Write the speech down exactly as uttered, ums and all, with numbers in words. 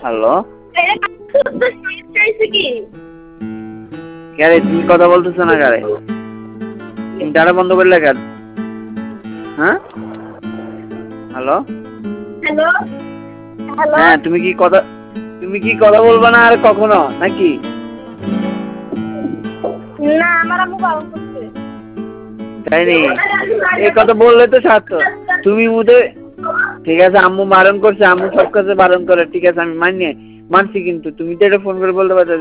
hello কারে তুমি কথা বলতেছো না কারে ইন্টারনেট বন্ধ করলে কেন হ্যাঁ হ্যালো হ্যালো হ্যালো হ্যাঁ তুমি কি কথা তুমি কি কথা বলবা না আর কখনো নাকি না আমার আম্মু বারণ করছে তাই নি এই কথা বললে তো সার্থক তুমি মুদে ঠিক আছে আম্মু বারণ করছে আম্মু সব কাছে বারণ করে ঠিক আছে আমি মানি মানছি কিন্তু তুমি তো এটা ফোন করে বলতে পারছো